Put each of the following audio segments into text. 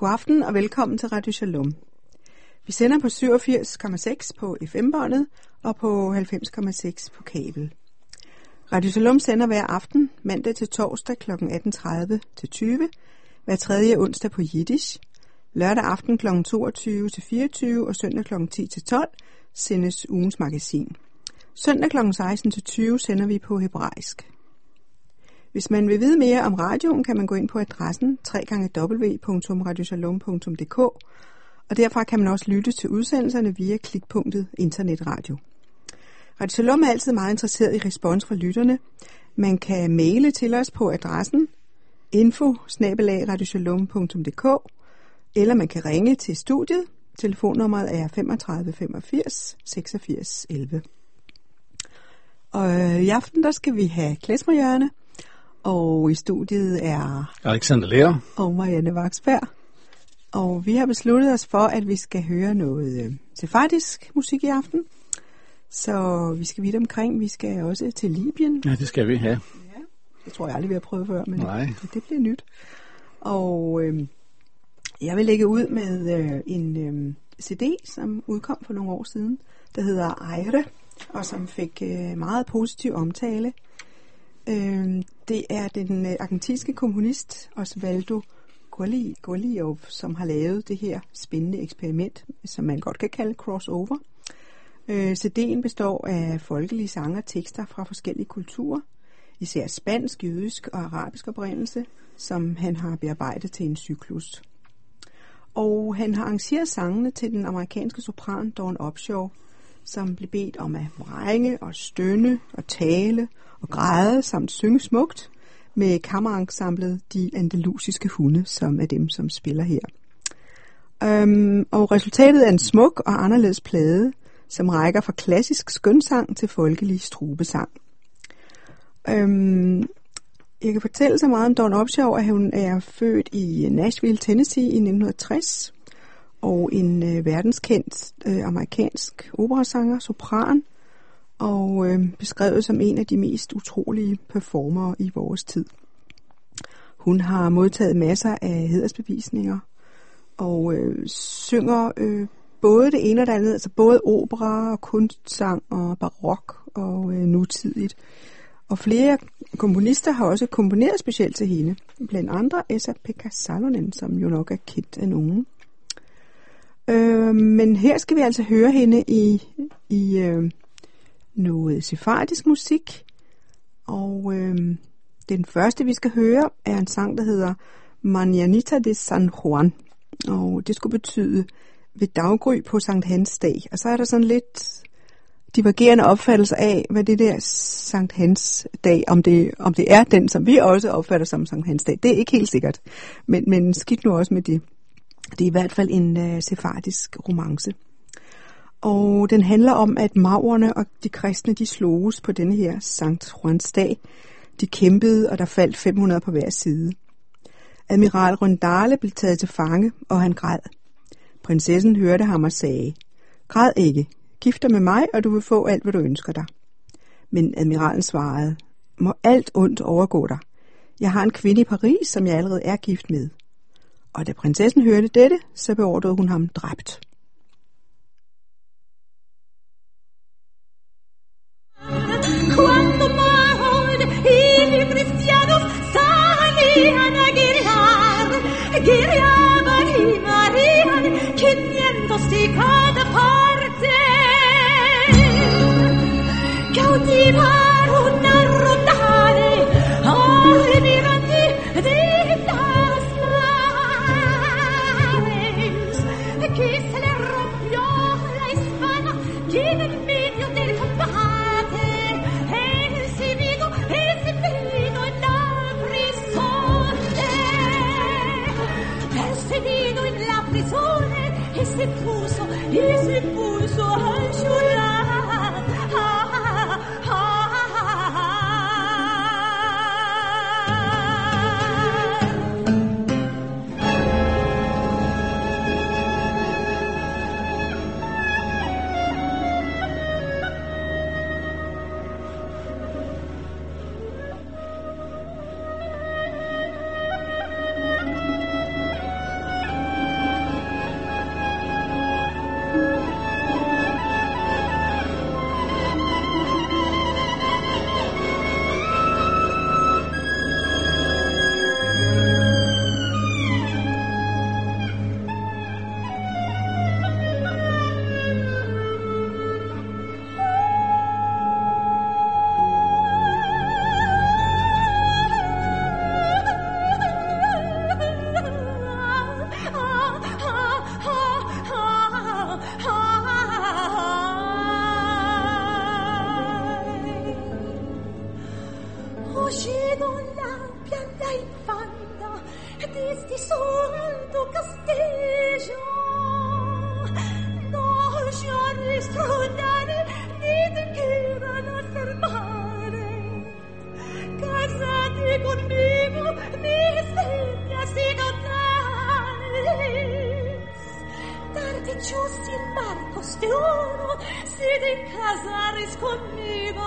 God aften og velkommen til Radio Shalom. Vi sender på 87,6 på FM-båndet og på 90,6 på kabel. Radio Shalom sender hver aften, mandag til torsdag kl. 18.30 til 20, hver tredje onsdag på Yiddish, lørdag aften kl. 22 til 24 og søndag kl. 10 til 12 sendes ugens magasin. Søndag kl. 16 til 20 sender vi på hebraisk. Hvis man vil vide mere om radioen, kan man gå ind på adressen www.radioshalom.dk, og derfra kan man også lytte til udsendelserne via klikpunktet internetradio. Radio Shalom er altid meget interesseret i respons fra lytterne. Man kan maile til os på adressen info@radioshalom.dk, eller man kan ringe til studiet. Telefonnummeret er 35 85 86 11. Og i aften der skal vi have klezmerhjørne. Og i studiet er Alexander Lea og Marianne Vaksberg. Og vi har besluttet os for, at vi skal høre noget sefardisk musik i aften. Så vi skal vidt omkring. Vi skal også til Libyen. Ja, det skal vi, ja. Det tror jeg aldrig, vi har prøvet før, men det bliver nyt. Og jeg vil lægge ud med en CD, som udkom for nogle år siden, der hedder Ejre, og som fik meget positiv omtale. Det er den argentinske komponist Osvaldo Golijov, som har lavet det her spændende eksperiment, som man godt kan kalde crossover. CD'en består af folkelige sange og tekster fra forskellige kulturer, især spansk, jødisk og arabisk oprindelse, som han har bearbejdet til en cyklus. Og han har arrangeret sangene til den amerikanske sopran Dawn Upshaw, som blev bedt om at vrænge og stønne og tale og græde samt synge smukt med kammerensemblet De Andalusiske Hunde, som er dem, som spiller her. Og resultatet er en smuk og anderledes plade, som rækker fra klassisk skønsang til folkelig strubesang. Jeg kan fortælle så meget om Dawn Upshaw, at hun er født i Nashville, Tennessee i 1960, og en verdenskendt amerikansk operasanger, sopran, og beskrevet som en af de mest utrolige performere i vores tid. Hun har modtaget masser af hædersbevisninger, og synger både det ene og det andet, altså både opera og kunstsang og barok og nutidigt. Og flere komponister har også komponeret specielt til hende, blandt andre Esa-Pekka Salonen, som jo nok er kendt af nogen. Men her skal vi altså høre hende i noget sefardisk musik, og den første vi skal høre er en sang, der hedder Mañanita de San Juan, og det skulle betyde ved daggry på Sankt Hans dag. Og så er der sådan lidt divergerende opfattelser af, hvad det der Sankt Hans dag, om det er den, som vi også opfatter som Sankt Hans dag. Det er ikke helt sikkert, men skidt nu også med det. Det er i hvert fald en sefardisk romance. Og den handler om, at maurerne og de kristne, de sloges på denne her Sankt Juans dag. De kæmpede, og der faldt 500 på hver side. Admiral Rundale blev taget til fange, og han græd. Prinsessen hørte ham og sagde, græd ikke, gift dig med mig, og du vil få alt, hvad du ønsker dig. Men admiralen svarede, må alt ondt overgå dig. Jeg har en kvinde i Paris, som jeg allerede er gift med. Og da prinsessen hørte dette, så beordrede hun ham dræbt. Quando mai I cristianos salían a guerreaban y morían 500 de cada parte. Cautivaron a Rondale, almirante de las naves, que se le rompió la espada y en el medio del combate exhibido en la prisione, perseguido en la prisione y se puso a llorar. uscito la pianta infanta di sti soldo casteggio no giorni scrutare di che erano fermare casate conmigo mi segna si notare tardi giusti il barco sfioro si di casare conmigo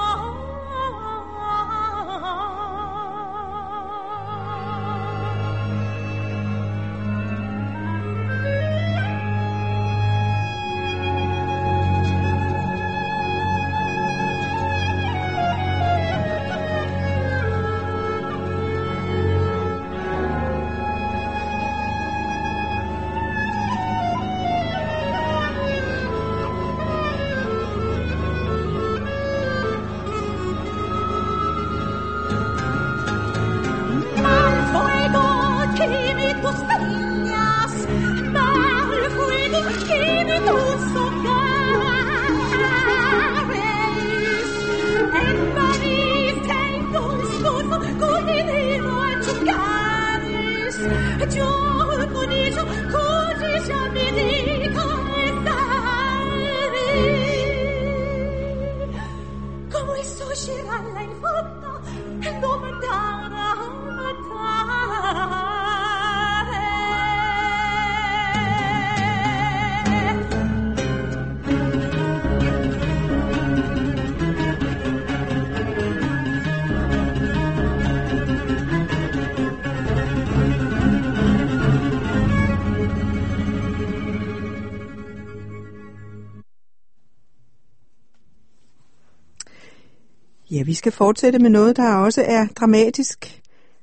Ja, vi skal fortsætte med noget, der også er dramatisk.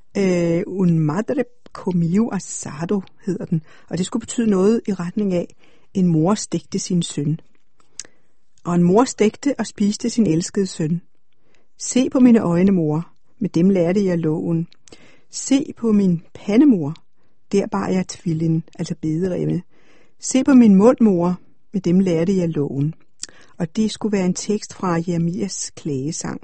Un madre comiu asado hedder den, og det skulle betyde noget i retning af, en mor stegte sin søn. Og en mor stegte og spiste sin elskede søn. Se på mine øjne, mor, med dem lærte jeg loven. Se på min pandemor, der bar jeg tvillin, altså bederemme. Se på min mund, mor, med dem lærte jeg loven. Og det skulle være en tekst fra Jeremias klagesang.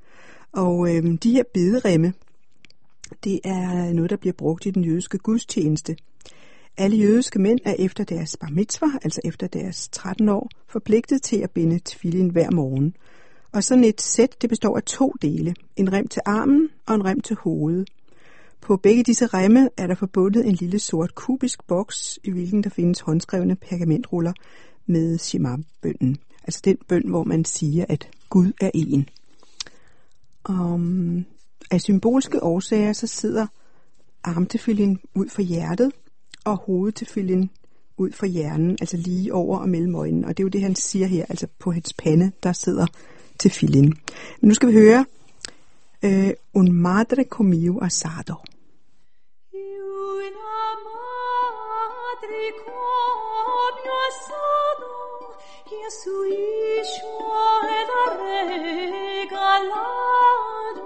Og de her bederemme, det er noget, der bliver brugt i den jødiske gudstjeneste. Alle jødiske mænd er efter deres bar mitzvah, altså efter deres 13 år, forpligtet til at binde tvillin hver morgen. Og sådan et sæt, det består af 2 dele. En rem til armen og en rem til hovedet. På begge disse remme er der forbundet en lille sort kubisk boks, i hvilken der findes håndskrevne pergamentruller med Shema-bønnen. Altså den bøn, hvor man siger, at Gud er en. Af symbolske årsager, så sidder armtefillin ud for hjertet, og hovedtefillin ud for hjernen, altså lige over og mellem øjnene. Og det er jo det, han siger her, altså på hans pande, der sidder tefillin. Men nu skal vi høre Un madre comiu asado. Su hijo era regalado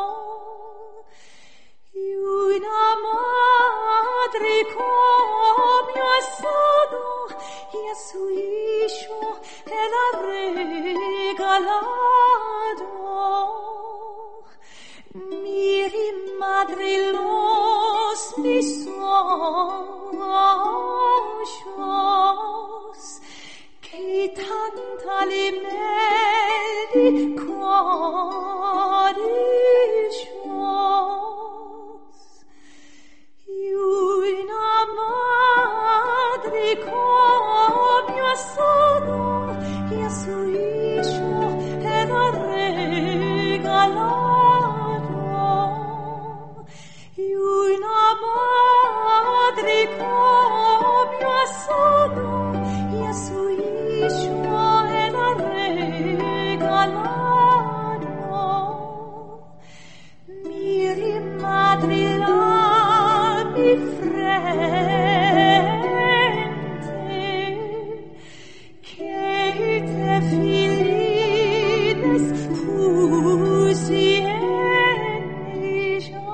y una madre comió asado y a su hijo era regalado. Miri madre los mis ojos che tanta limelli coricios y una madre comió asado y a su hijo era regalado y una madre comió asado y a su hijo era regalado. Miri madre la mi frente che te filines pusi en ella.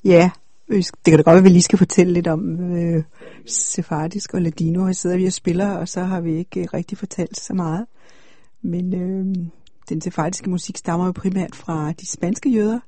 Ja, det kan da godt være, at vi lige skal fortælle lidt om sefardisk og ladino. Her sidder vi og spiller, og så har vi ikke rigtig fortalt så meget. Men den sefardiske musik stammer jo primært fra de spanske jøder,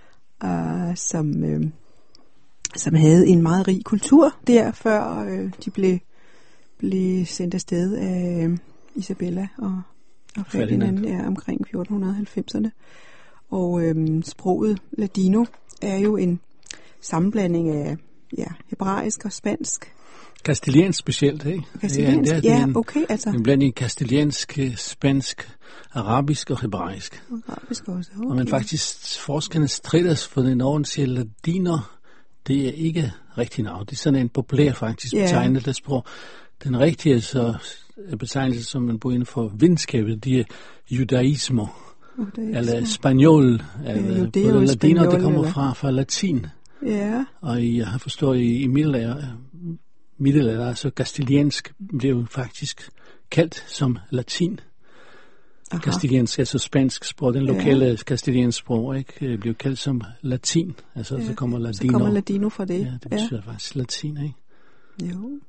som havde en meget rig kultur der, før de blev sendt afsted af Isabella og Ferdinand omkring 1490'erne. Og sproget ladino er jo en sammenblanding af hebraisk og spansk. Kastiliansk specielt, ikke? Kastiliansk, okay. Altså. En blanding kastiliansk, spansk, arabisk og hebraisk. Arabisk også, okay. Og men faktisk, forskerne strides for den orden siger ladiner, det er ikke rigtig navn. Det er sådan en populær faktisk betegnelse sprog. Den rigtige så betegnelse, som man bruger inden for videnskabet, det er judaismo. Eller spanjol. Eller ladiner, det kommer fra latin. Ja. Og jeg har forstået i middelalder, altså kastiliansk, blev jo faktisk kaldt som latin. Aha. Kastiliansk, altså spansk sprog, den lokale kastiliansk sprog, ikke, blev kaldt som latin. Altså så kommer ladino. Så kommer ladino fra det. Ja, det betyder faktisk latin, ikke? Jo.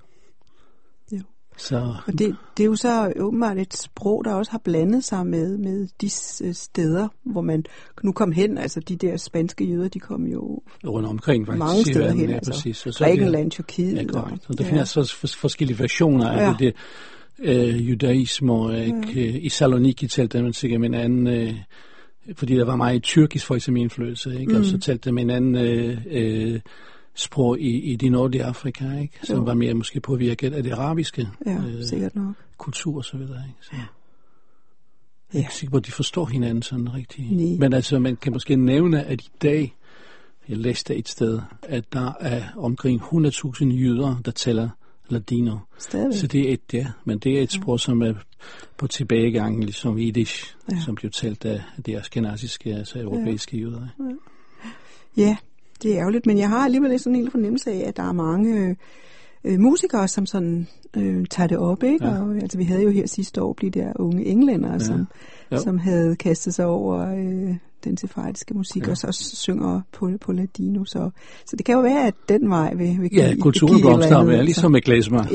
Så. Og det er jo så åbenbart et sprog, der også har blandet sig med de steder, hvor man nu kom hen. Altså de der spanske jøder, de kom jo rundt omkring faktisk. Mange steder hen. Ja, altså. Præcis. Grækenland, Tyrkiet. Ja, korrekt. Og der findes så forskellige versioner af det judaismo. I Saloniki talte man sikkert med en anden, fordi der var meget tyrkisk for eksempel indflydelse, ikke? Og så talte man en anden sprog i det nordlige Afrika, ikke? Som var mere måske påvirket af det arabiske sikkert nok. Kultur og så videre, ikke? Så. Ja. Jeg er ikke sikker på, at de forstår hinanden sådan rigtigt. Nej. Men altså, man kan måske nævne, at i dag, jeg læste et sted, at der er omkring 100.000 jøder, der taler ladino. Stadigvæk. Så det er men det er et sprog, som er på tilbagegang, ligesom Yiddish, som blev talt af de askenaziske, altså europæiske jøder. Ja, det er ærgerligt, men jeg har alligevel sådan en lille fornemmelse af, at der er mange musikere, som sådan tager det op, ikke? Ja. Og altså vi havde jo her sidste år de der unge englændere, som havde kastet sig over den sefardiske musik, og så synger på ladino, så det kan jo være, at den vej vil give kulturen blomster med, ligesom med klezmer.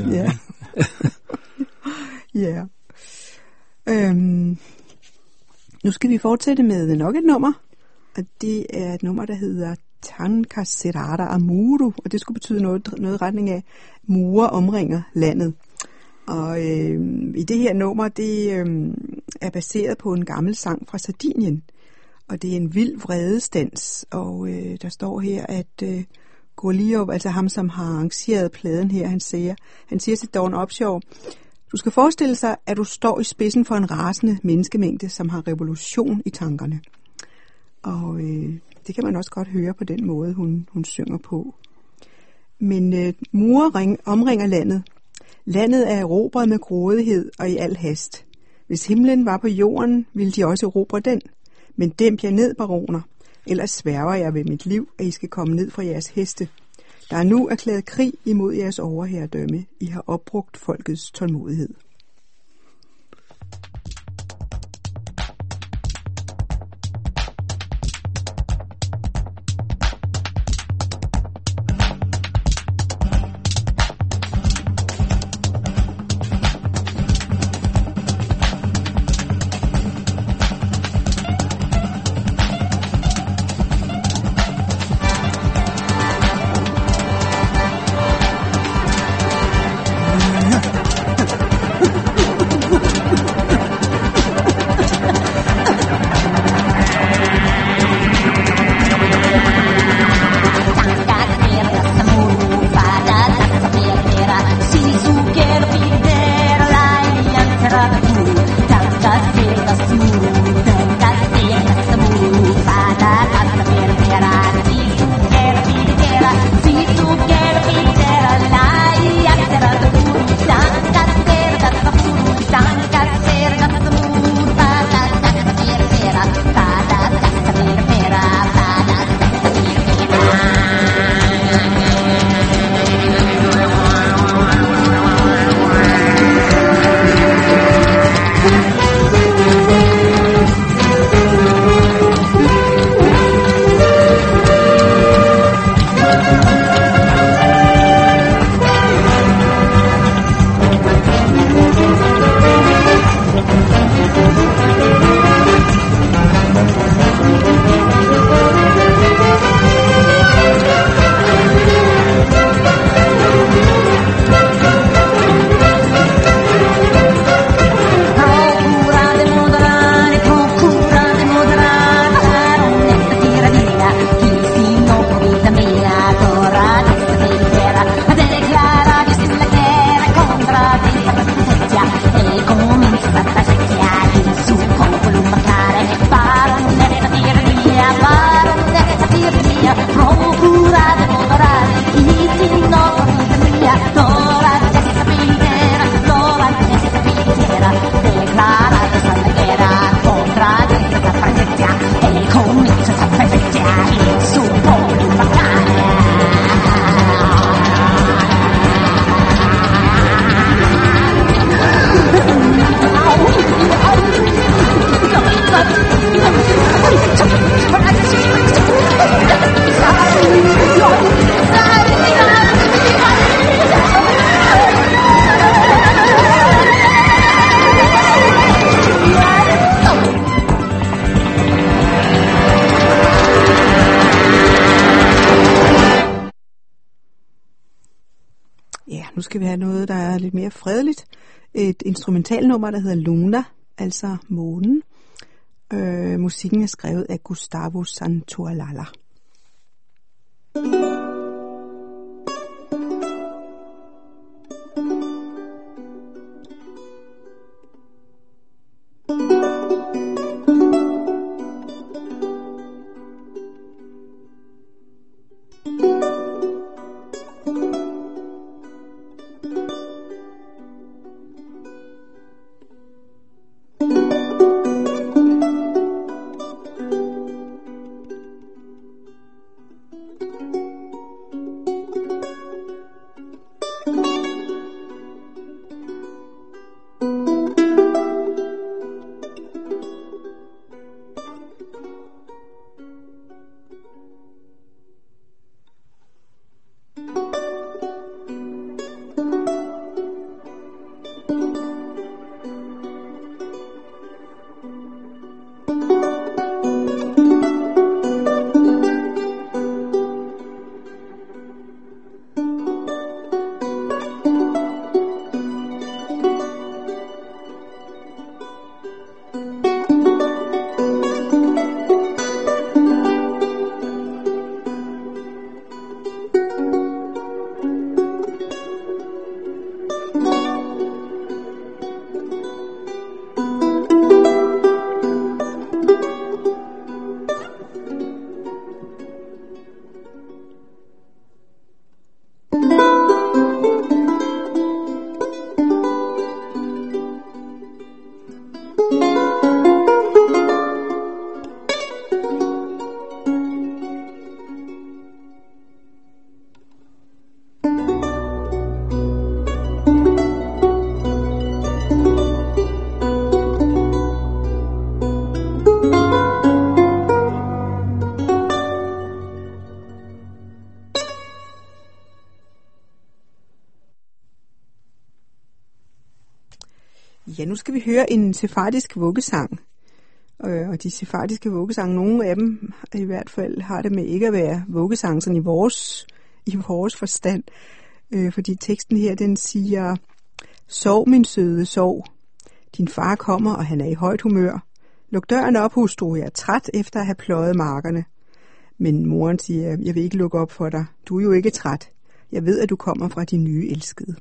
Ja. Nu skal vi fortsætte med nok et nummer, og det er et nummer, der hedder Tanka Serada Amuru, og det skulle betyde noget i retning af murer omringer landet. Og i det her nummer, det er baseret på en gammel sang fra Sardinien, og det er en vild vredestans, og der står her, at Gorliov, altså ham, som har arrangeret pladen her, han siger til Dawn Upshaw, du skal forestille sig, at du står i spidsen for en rasende menneskemængde, som har revolution i tankerne. Og det kan man også godt høre på den måde, hun synger på. Men murer omringer landet. Landet er erobret med grådighed og i al hast. Hvis himlen var på jorden, ville de også erobre den. Men dæmp jer ned, baroner. Ellers sværger jeg ved mit liv, at I skal komme ned fra jeres heste. Der er nu erklæret krig imod jeres overherredømme. I har opbrugt folkets tålmodighed. skal vi have noget, der er lidt mere fredeligt. Et instrumentalnummer, der hedder Luna, altså månen. Musikken er skrevet af Gustavo Santaolalla. Ja, nu skal vi høre en sefardisk vuggesang. Og de sefardiske vuggesange, nogle af dem i hvert fald har det med ikke at være vuggesang sådan i vores forstand. Fordi teksten her, den siger: Sov, min søde, sov. Din far kommer, og han er i højt humør. Luk døren op, hustru, jeg er træt efter at have pløjet markerne. Men moren siger: Jeg vil ikke lukke op for dig. Du er jo ikke træt. Jeg ved, at du kommer fra din nye elskede.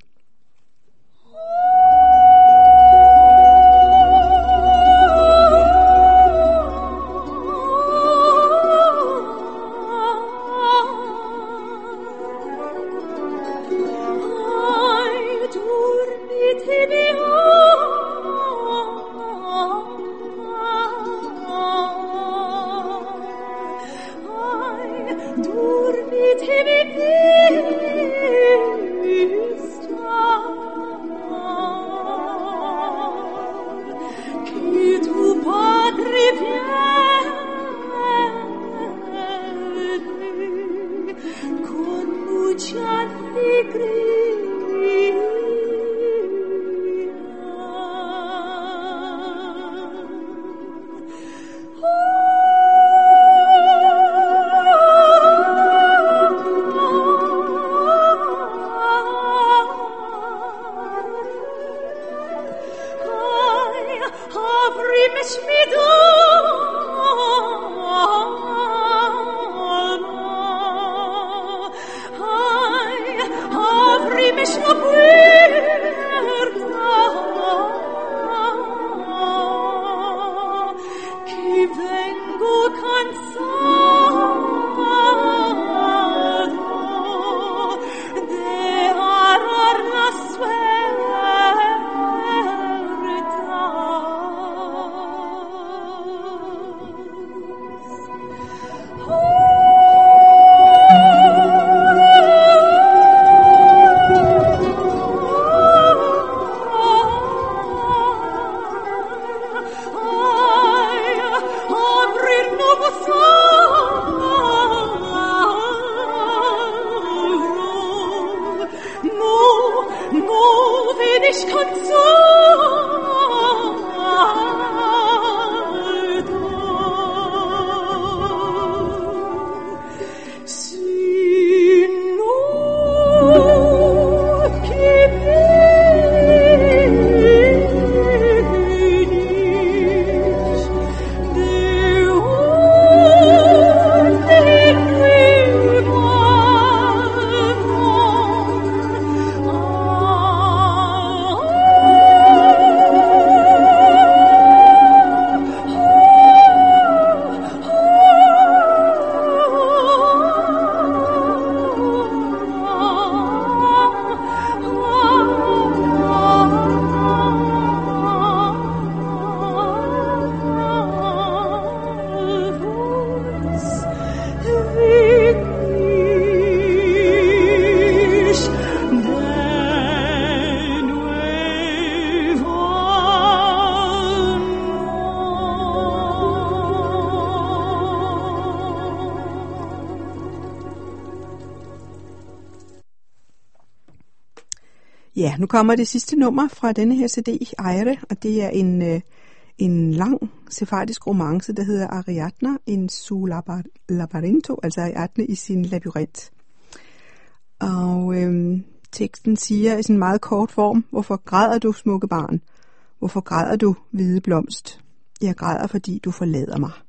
Ja, nu kommer det sidste nummer fra denne her CD, Aire, og det er en lang sefardisk romance, der hedder Ariadna in su labyrinto, altså Ariadne i sin labyrint. Og teksten siger i sin meget kort form: hvorfor græder du, smukke barn? Hvorfor græder du, hvide blomst? Jeg græder, fordi du forlader mig.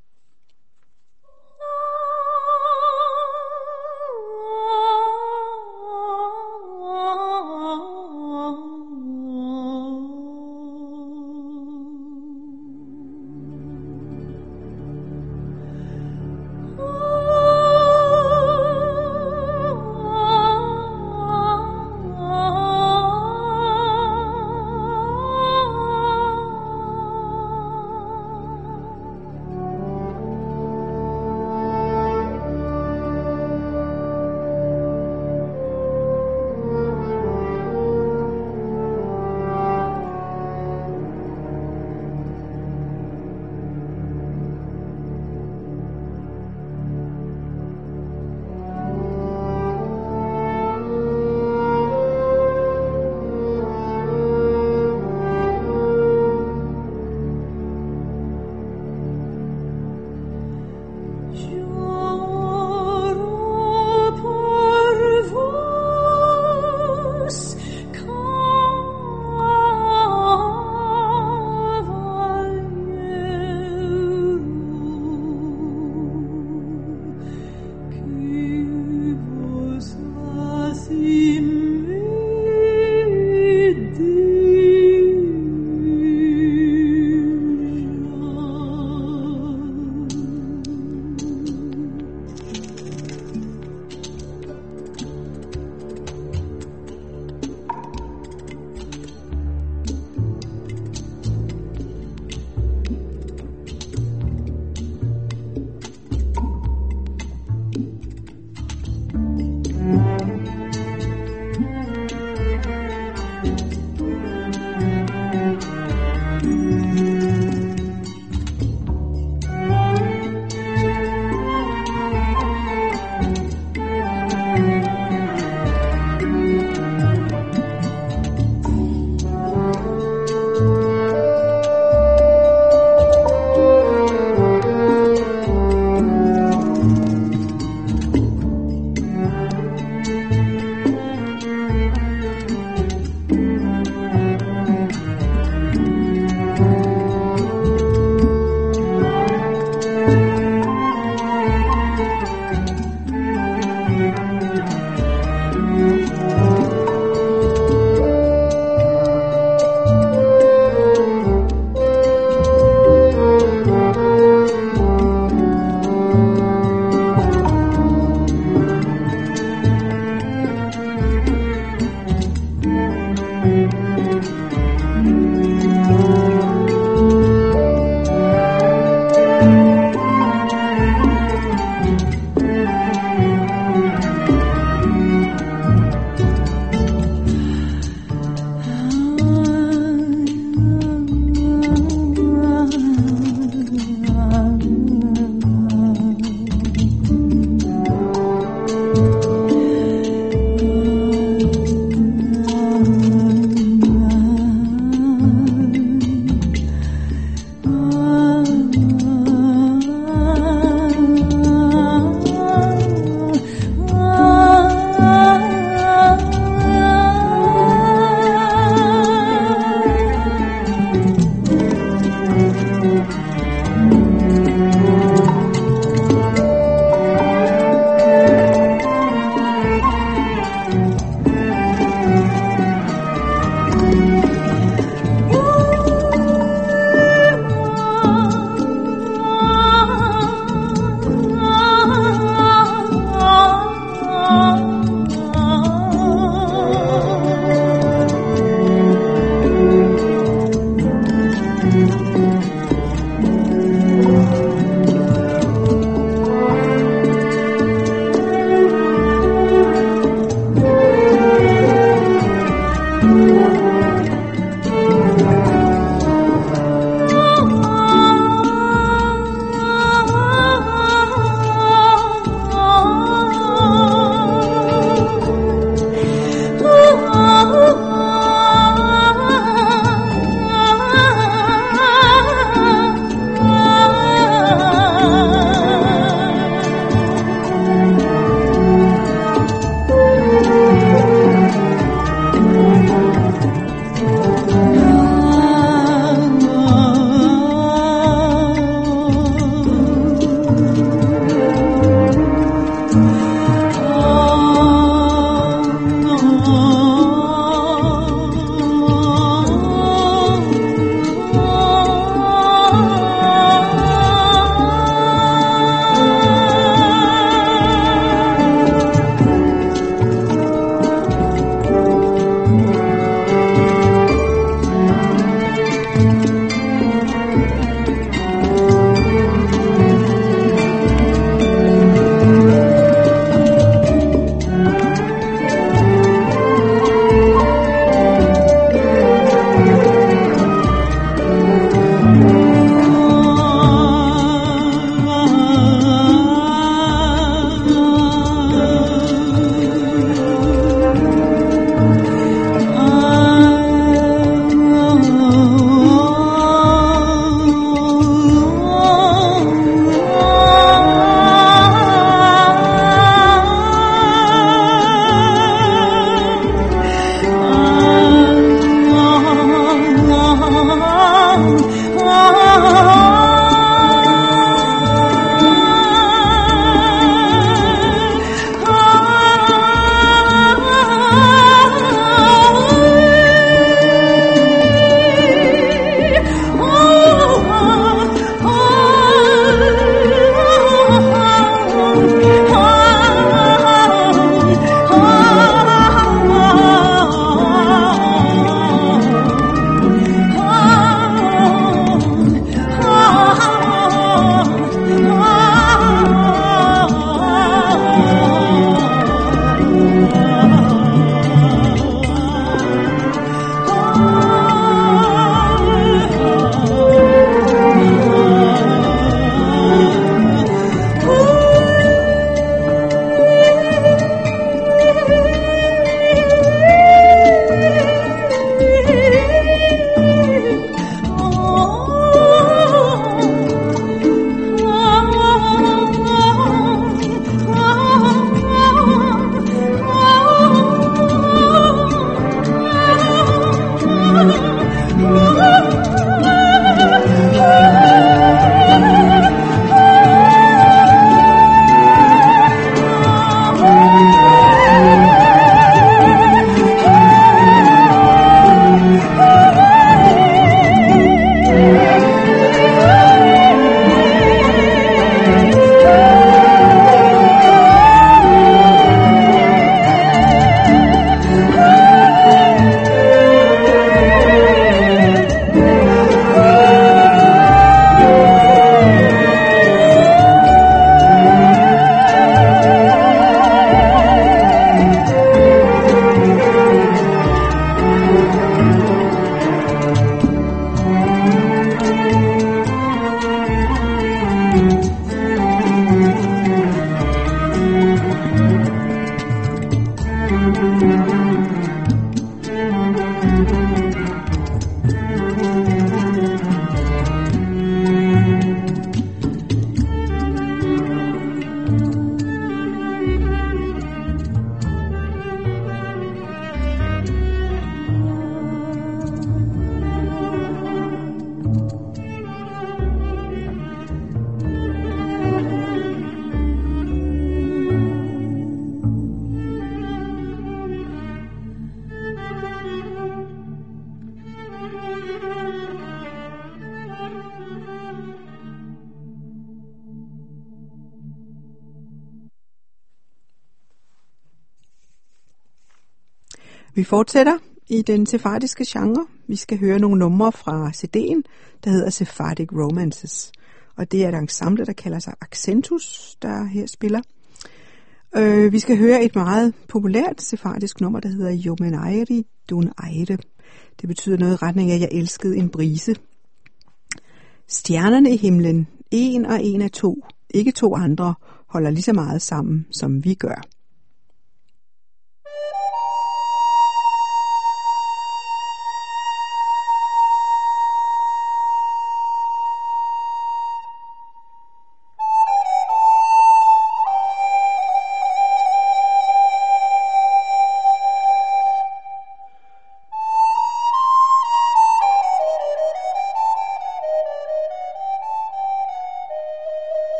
Vi fortsætter i den sefardiske genre. Vi skal høre nogle numre fra CD'en, der hedder Sephardic Romances. Og det er et ensemble, der kalder sig Accentus, der her spiller. Vi skal høre et meget populært sefardisk nummer, der hedder Jomenairi Dun Eire. Det betyder noget i retning af, at jeg elskede en brise. Stjernerne i himlen, en og en af to, ikke to andre, holder lige så meget sammen, som vi gør.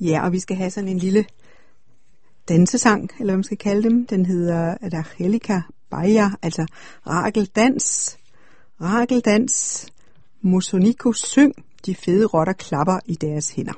Ja, og vi skal have sådan en lille dansesang, eller hvad man skal kalde dem. Den hedder Rachelika Baja, altså Rakeldans. Rakeldans. Musoniko, syng. De fede rotter klapper i deres hænder.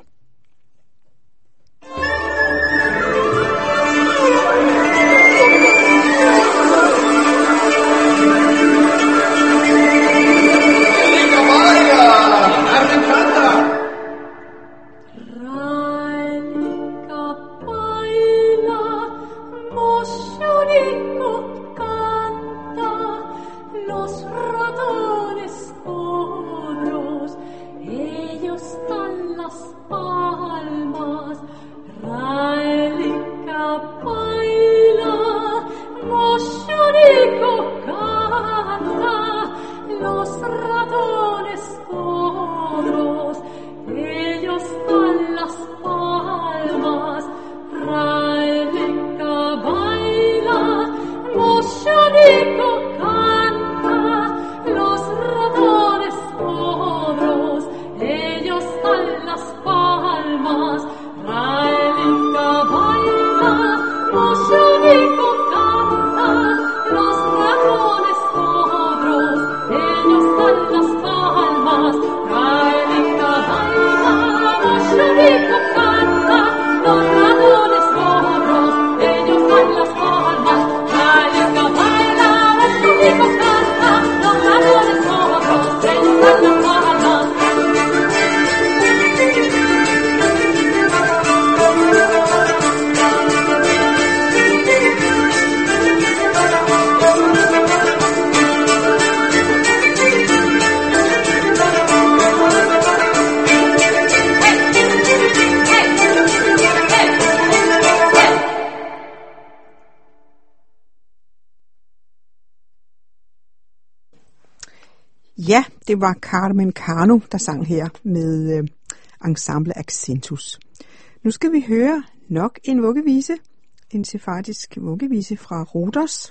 Ja, det var Carmen Cano, der sang her med ensemble Accentus. Nu skal vi høre nok en vuggevise, en sefardisk vuggevise fra Rhodos.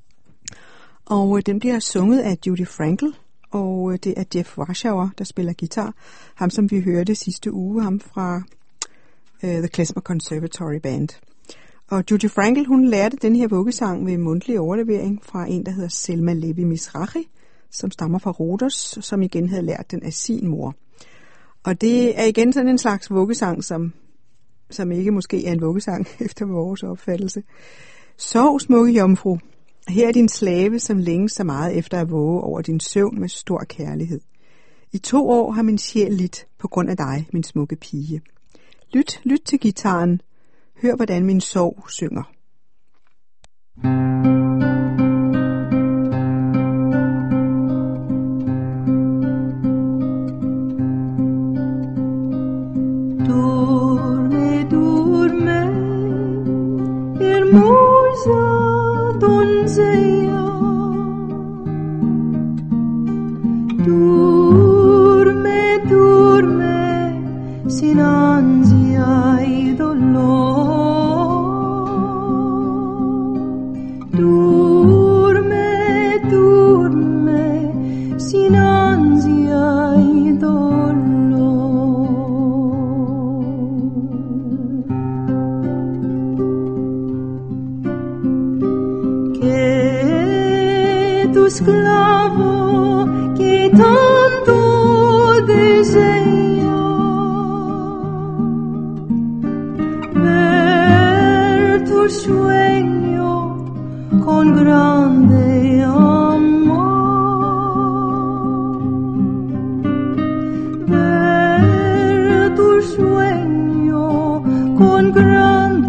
Og den bliver sunget af Judy Frankel, og det er Jeff Warshauer, der spiller guitar. Ham, som vi hørte sidste uge, ham fra The Klezmer Conservatory Band. Og Judy Frankel, hun lærte den her vuggesang ved mundtlig overlevering fra en, der hedder Selma Levi Mizrahi, som stammer fra Rhodos, som igen havde lært den af sin mor. Og det er igen sådan en slags vuggesang, som ikke måske er en vuggesang efter vores opfattelse. Sov, smukke jomfru. Her er din slave, som længes så meget efter at våge over din søvn med stor kærlighed. I 2 år har min sjæl lidt på grund af dig, min smukke pige. Lyt til gitaren. Hør, hvordan min sorg synger. Durme, sin ansia y dolor. Durme, sin ansia y dolor. Que tu esclavo que tanto desea ver tu sueño con grande amor, ver tu sueño con grande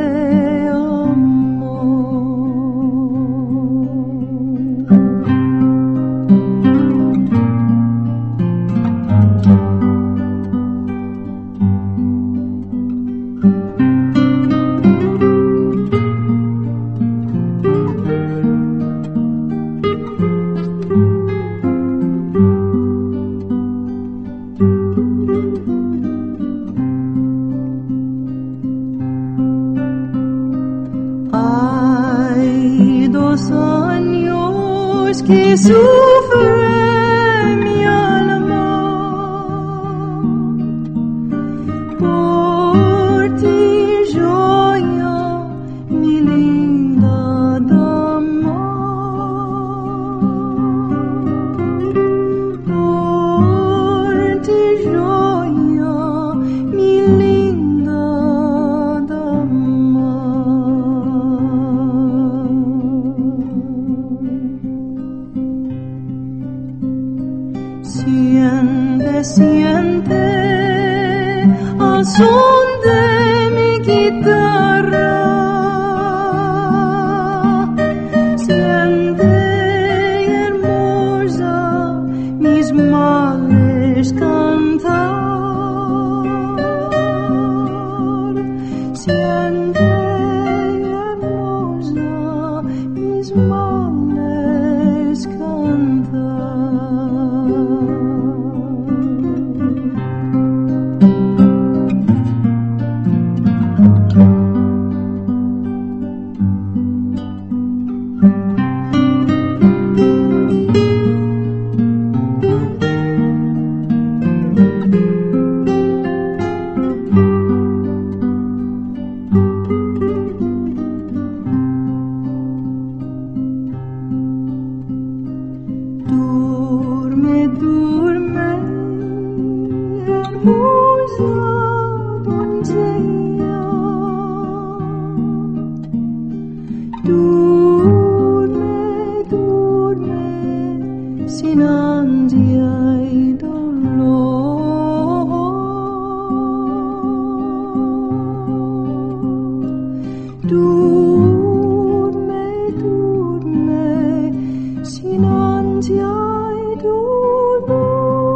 que sufre mi alma por de joia, minha linda dama. Siente, siente al son de mi guitarra. Siente, hermosa, mis males cantar. Siente, hermosa, mis males cantar. Durme, durme, hermosa doncella. Durme, durme, sin ansia y dolor. Durme, durme, sin ansia y dolor.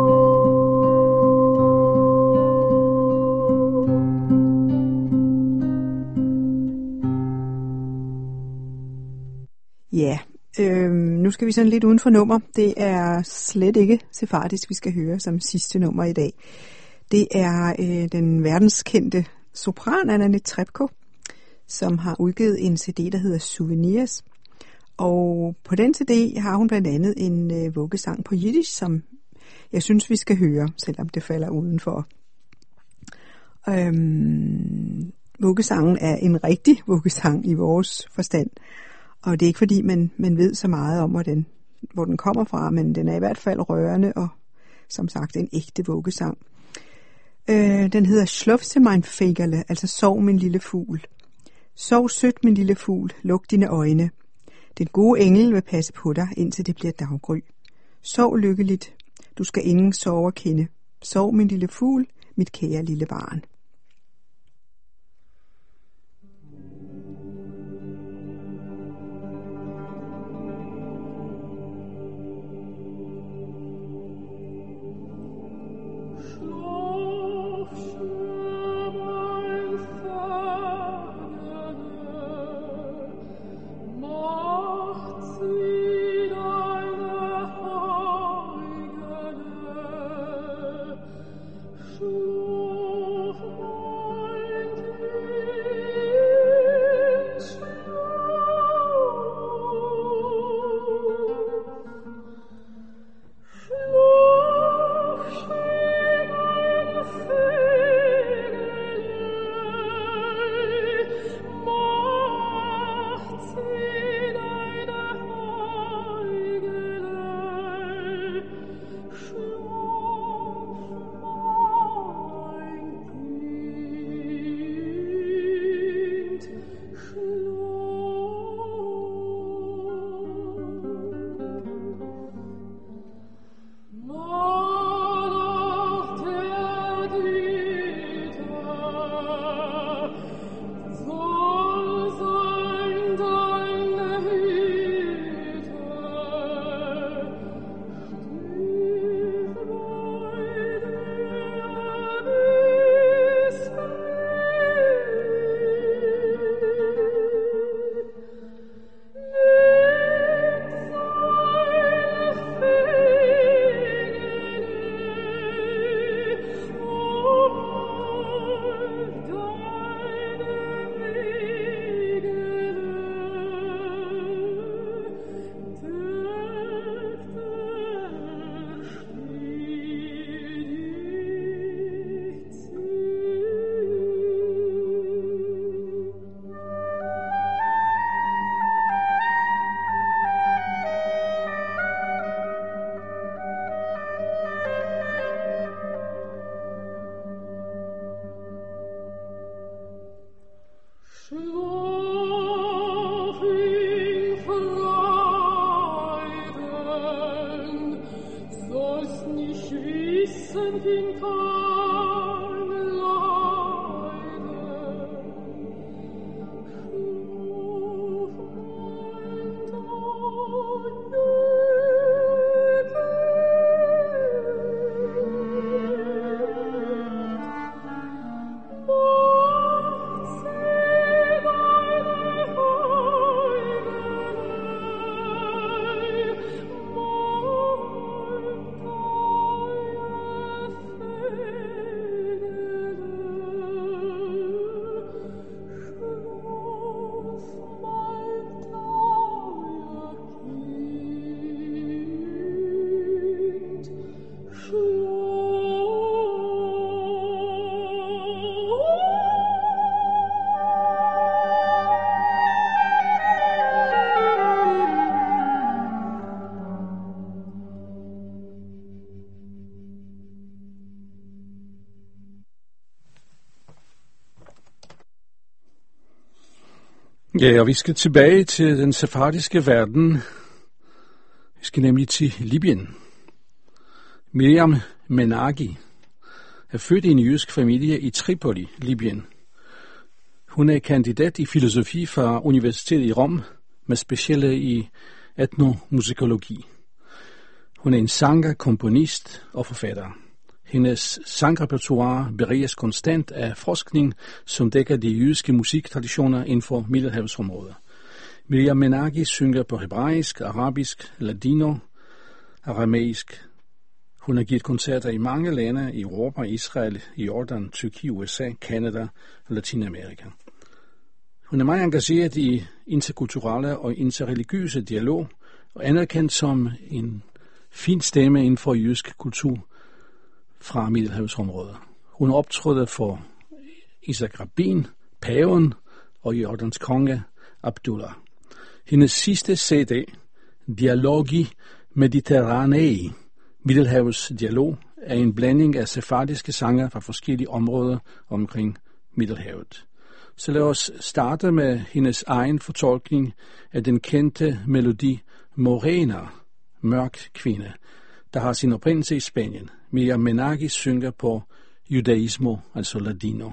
Ja, nu skal vi sådan lidt uden for nummer. Det er slet ikke sefardisk, vi skal høre som sidste nummer i dag. Det er den verdenskendte sopran Anna Netrebko, som har udgivet en CD, der hedder Souvenirs. Og på den CD har hun blandt andet en vuggesang på jiddisch, som jeg synes, vi skal høre, selvom det falder udenfor. Vuggesangen er en rigtig vuggesang i vores forstand. Og det er ikke fordi, man ved så meget om, hvor den kommer fra, men den er i hvert fald rørende og som sagt en ægte vuggesang. Den hedder Schlafse mein Vögele, altså sov min lille fugl. Sov sødt min lille fugl, luk dine øjne. Den gode engel vil passe på dig, indtil det bliver daggry. Sov lykkeligt, du skal ingen sorger kende. Sov min lille fugl, mit kære lille barn. Schlaf Ja, og vi skal tilbage til den sefardiske verden. Vi skal nemlig til Libyen. Miriam Menagi er født i en jødisk familie i Tripoli, Libyen. Hun er kandidat i filosofi fra Universitetet i Rom med speciale i etnomusikologi. Hun er en sanger, komponist og forfatter. Hendes sangrepertoire beriges konstant af forskning, som dækker de jødiske musiktraditioner inden for Middelhavsområdet. Miriam Menagi synger på hebraisk, arabisk, ladino, aramæisk. Hun har givet koncerter i mange lande i Europa, Israel, Jordan, Tyrkiet, USA, Canada og Latinamerika. Hun er meget engageret i interkulturelle og interreligiøse dialog og anerkendt som en fin stemme inden for jødisk kultur fra Middelhavsområdet. Hun optrådte for Isaac Rabin, paven og Jordans konge Abdullah. Hendes sidste CD, Dialogi Mediterranei, Middelhavs dialog, er en blanding af sefardiske sanger fra forskellige områder omkring Middelhavet. Så lad os starte med hendes egen fortolkning af den kendte melodi Morena, mørk kvinde, der har sin oprindelse i Spanien. Miriam Menagi synger på judaismo, altså ladino.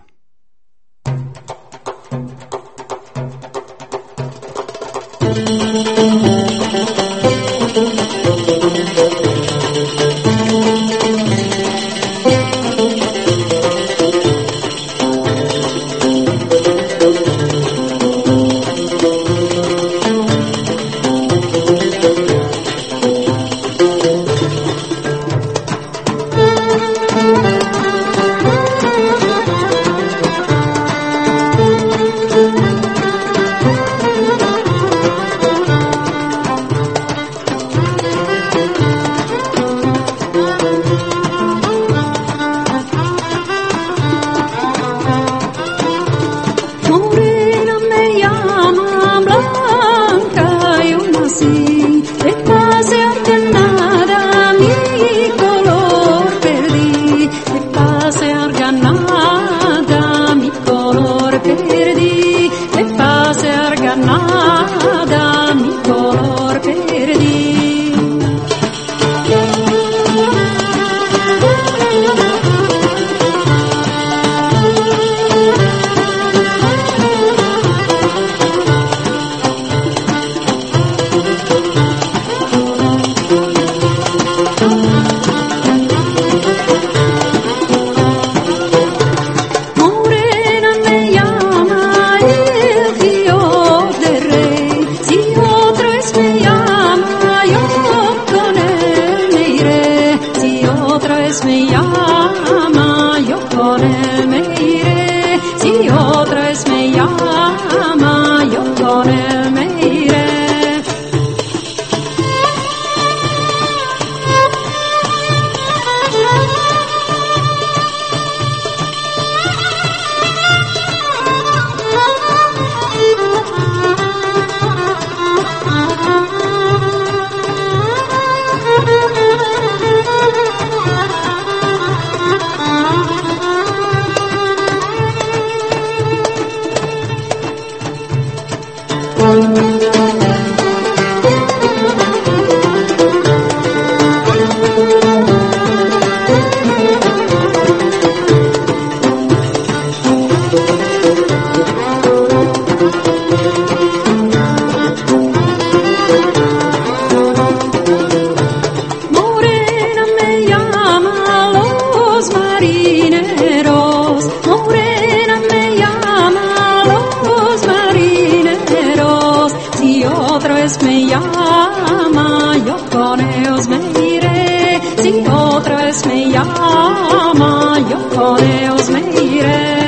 ama, yo con ellos me iré.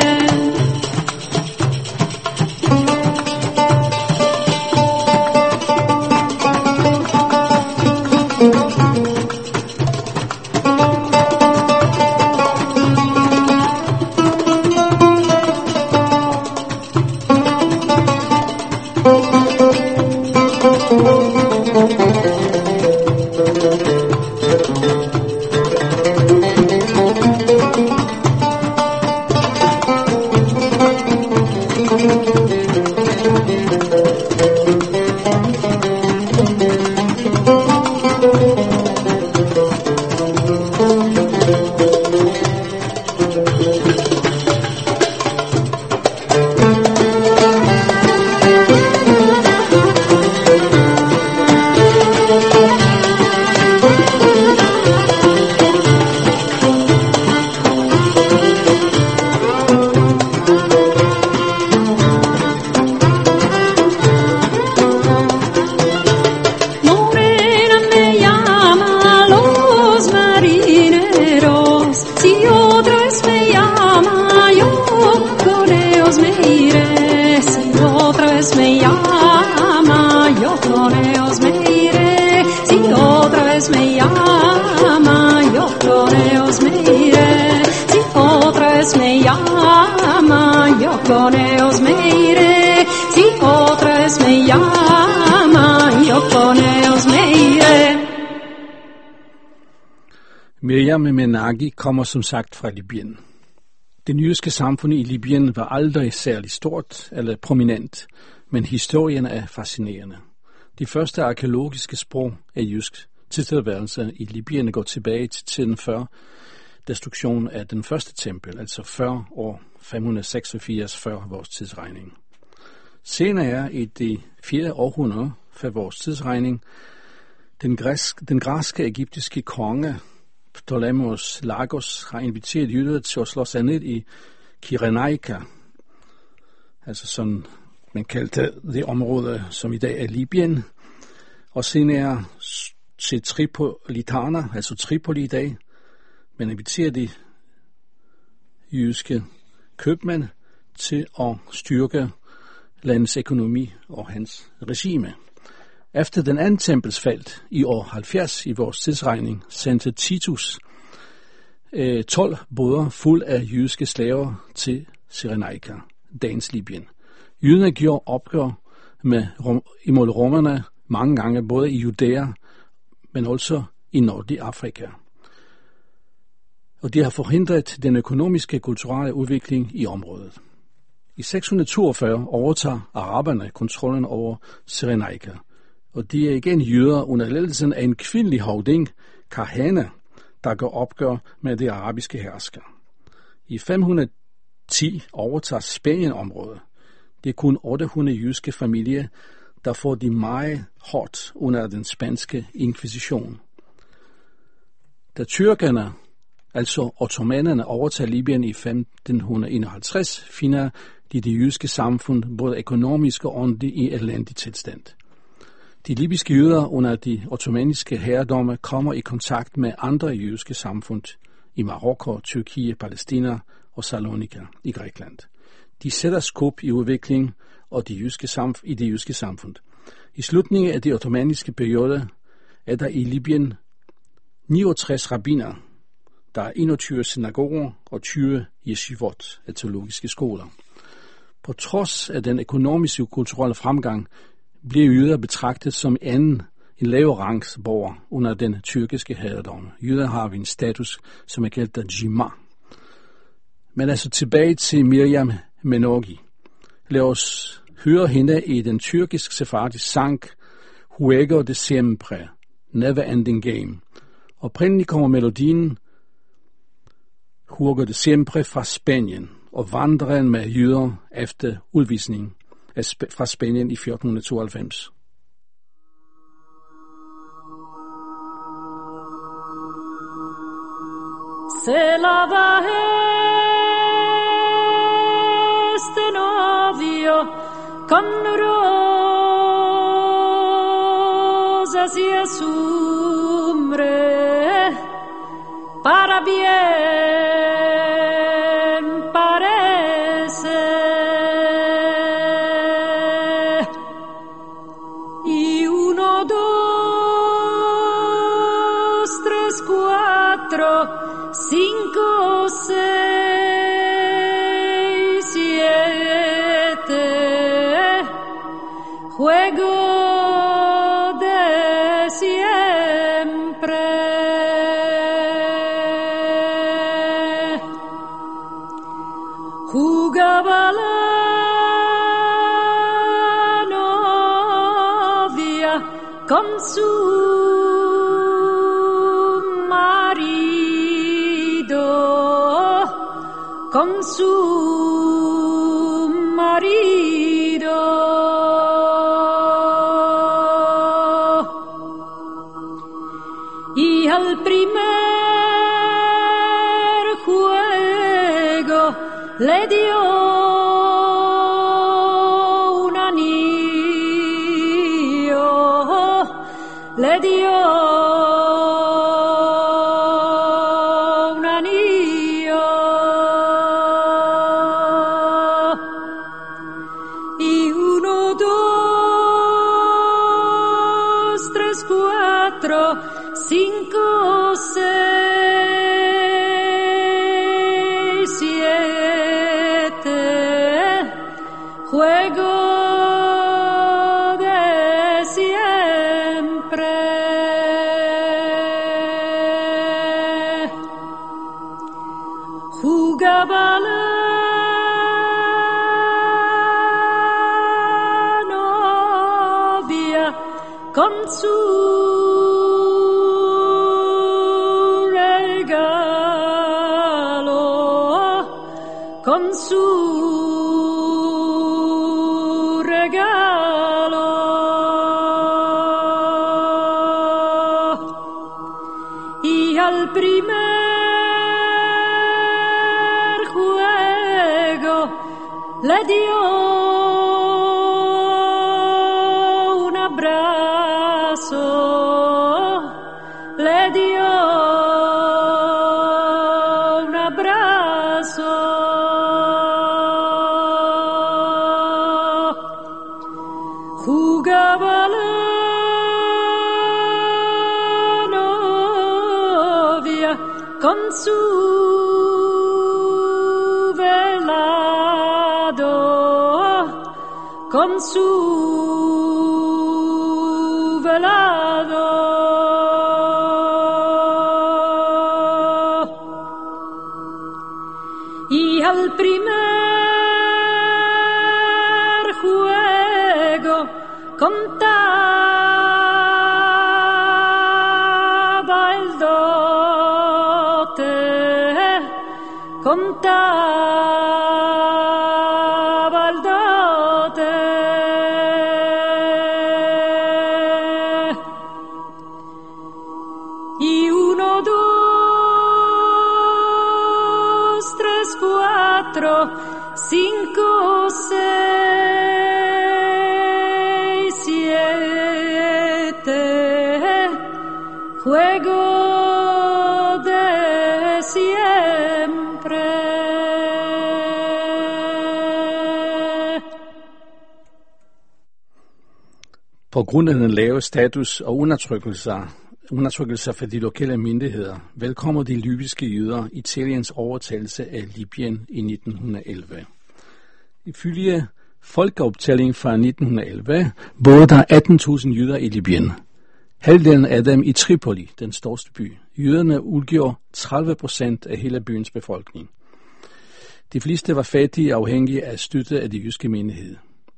Con ellos me iré, si otra vez me llama, yo con ellos me iré. Miriam Menagi kommer som sagt fra Libyen. Det jødiske samfund i Libyen var aldrig særlig stort eller prominent, men historien er fascinerende. De første arkeologiske spor af jødisk tilstedeværelse i Libyen går tilbage til tiden før destruktionen af den første tempel, altså før år 586 før vores tidsregning. Senere i det 4. århundrede før vores tidsregning, den græske egyptiske konge Ptolemaios Lagos har inviteret jøder til at slå sig ned i Kyrenaika, altså sådan man kaldte det område, som i dag er Libyen, og senere til Tripolitana, altså Tripoli i dag, men inviterer de jødiske købmænd til at styrke landets økonomi og hans regime. Efter den anden tempels fald i år 70 i vores tidsregning, sendte Titus 12 båder fuld af jødiske slaver til Cyrenaika, dagens Libyen. Jøderne gjorde opgør imod romerne mange gange, både i Judæa, men også i nordlige Afrika. Og de har forhindret den økonomiske og kulturelle udvikling i området. I 642 overtager araberne kontrollen over Cyrenaika, og de er igen jøder under ledelsen af en kvindelig høvding, Kahane, der går opgør med de arabiske hersker. I 510 overtager Spanien området. Det er kun 800 jødiske familier, der får de meget hårdt under den spanske inkvisition. Da tyrkerne, altså ottomanerne, overtager Libyen i 1551, finder de det jødiske samfund både økonomisk og åndeligt i elendig tilstand. De libyske jøder under de ottomaniske herredomme kommer i kontakt med andre jødiske samfund i Marokko, Tyrkiet, Palæstina og Salonika i Grækenland. De sætter skub i udvikling og i det jødiske samfund. I slutningen af det ottomaniske periode er der i Libyen 69 rabbiner, der er 21 synagoger og 20 yeshivot, teologiske skoler. På trods af den økonomiske og kulturelle fremgang, bliver jøder betragtet som en lavere rangs borger under den tyrkiske herredom. Jøder har en status, som er kaldt jima. Men altså tilbage til Miriam Menagi. Lad os høre hende i den tyrkisk sefardiske sang Juego de Siempre, Never Ending Game. Oprindeligt kommer melodien Juego de Siempre fra Spanien og vandren med jøder efter udvisning fra Spanien i 1492. Se lava este novio con rosas y azumbre para bien jugaba la novia con su marido, con su marido. Y al primer juego le dio un anillo, le dio un anillo. Y 1, 2, 3, 4, 5, 6, 7, juego de siempre. Jugaba la novia con su con su regalo. Y al primer juego le dio un abrazo, le dio un abrazo. Jugaba la novia con su velado, con su velado. Y al primer juego contaba el dote, contaba el dote. Y 1, 2, 3, 4, 5, 6, 7, juego de siempre. På grund af den lave status og undertrykkelser for de lokale myndigheder, velkommer de libyske jøder Italiens overtagelse af Libyen i 1911. Ifølge folkeoptælling fra 1911 boede der 18.000 jøder i Libyen. Halvdelen af dem i Tripoli, den største by. Jøderne udgjorde 30% af hele byens befolkning. De fleste var fattige og afhængige af støtte af de jødiske menighed.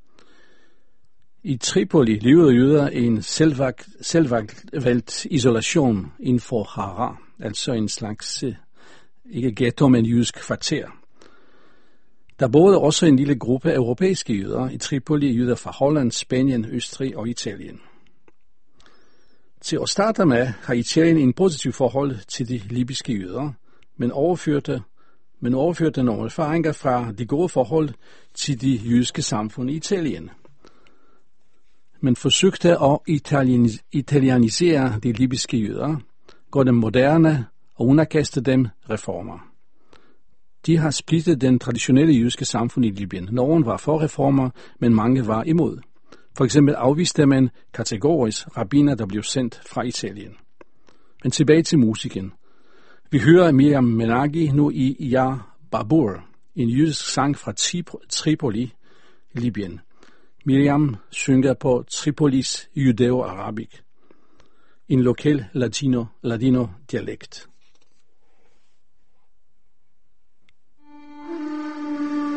I Tripoli levede jøder i en selvvalgt isolation inden for Hara, altså en slags, ikke ghetto, men jødisk kvarter. Der boede også en lille gruppe europæiske jøder i Tripoli, jøder fra Holland, Spanien, Østrig og Italien. Til at starte med har Italien en positiv forhold til de libyske jøder, men overførte nogle erfaringer fra de gode forhold til de jødiske samfund i Italien. Men forsøgte at italianisere de libyske jøder, gøre dem moderne og underkaste dem reformer. De har splittet den traditionelle jødiske samfund i Libyen. Nogle var for reformer, men mange var imod. For eksempel afviste man kategorisk rabbiner, der blev sendt fra Italien. Men tilbage til musikken. Vi hører Miriam Menagi nu i Ya Babur, en jødisk sang fra Tripoli, Libyen. Miriam synger på Tripolis judæo-arabik, en lokal ladino dialekt.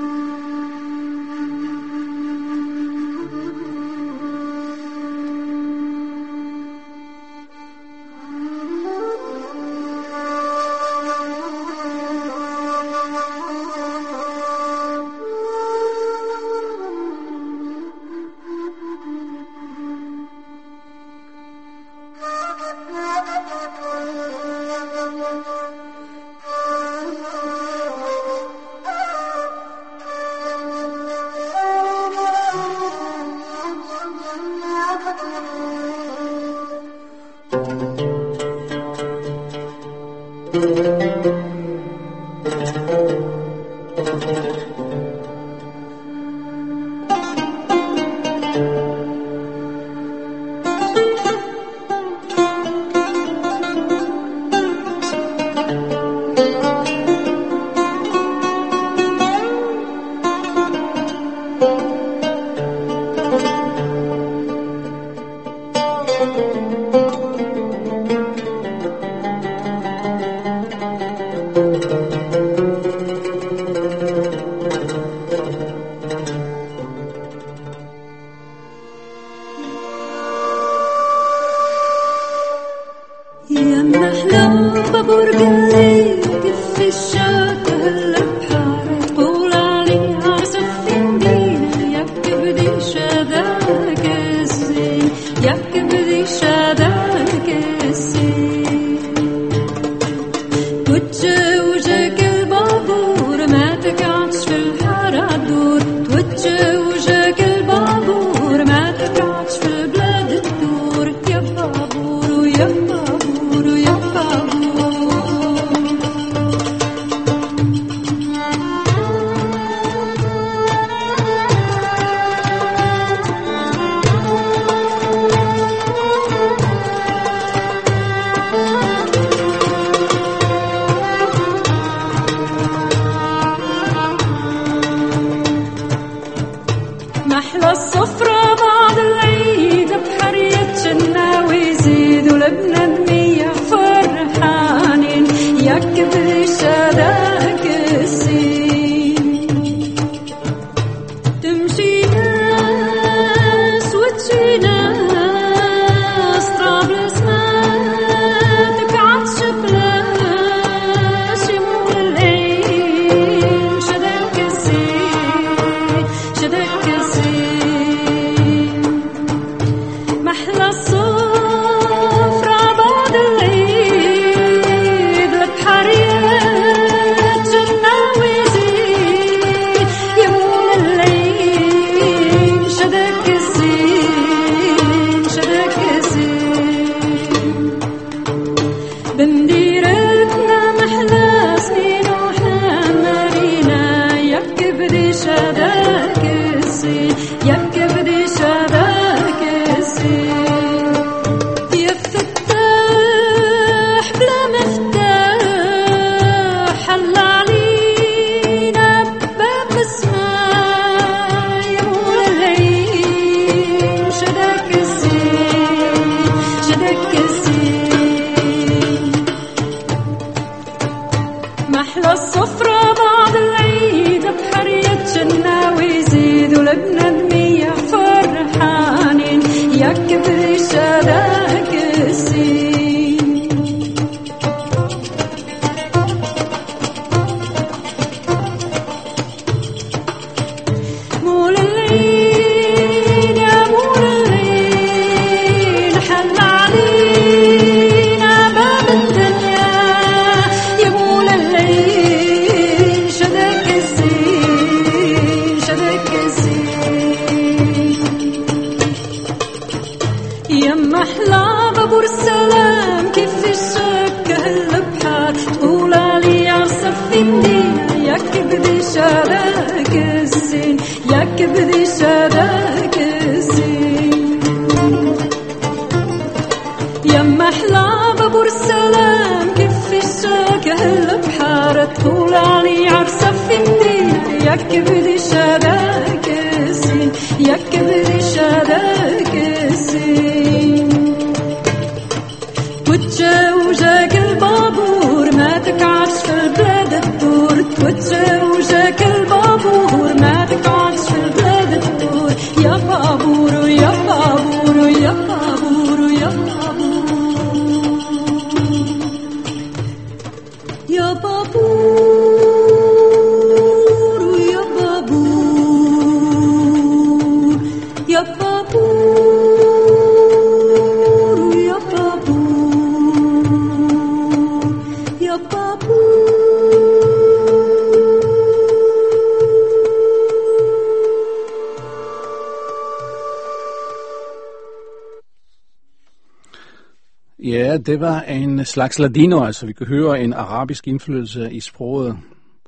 Ja, det var en slags ladino, altså vi kan høre en arabisk indflydelse i sproget.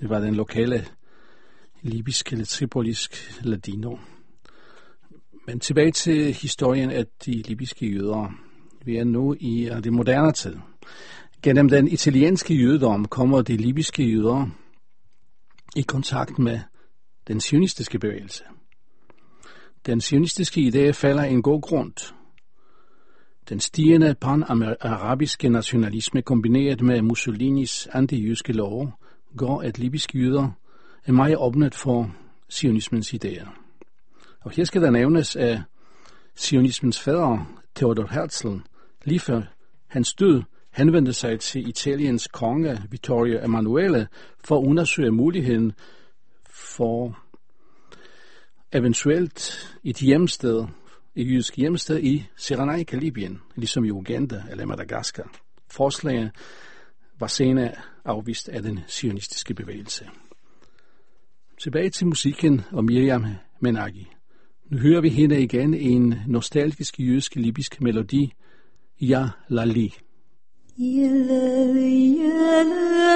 Det var den lokale libyske eller tripolisk ladino. Men tilbage til historien af de libyske jøder. Vi er nu i det moderne tid. Gennem den italienske jødedom kommer de libyske jøder i kontakt med den sionistiske bevægelse. Den sionistiske idé falder en god grund. Den stigende pan-arabiske nationalisme kombineret med Mussolinis anti-jødiske love gør, at libyske jøder er meget åbnet for sionismens idéer. Og her skal der nævnes, at sionismens fader, Theodor Herzl, lige før hans død, henvendte sig til Italiens konge, Vittorio Emanuele, for at undersøge muligheden for eventuelt et jødisk hjemsted i Cyrenaica, Libyen, ligesom i Uganda eller Madagaskar. Forslaget var senere afvist af den sionistiske bevægelse. Tilbage til musikken og Miriam Menagi. Nu hører vi hende igen en nostalgisk jødisk libysk melodi, Ja Lali. Ya Lali, ya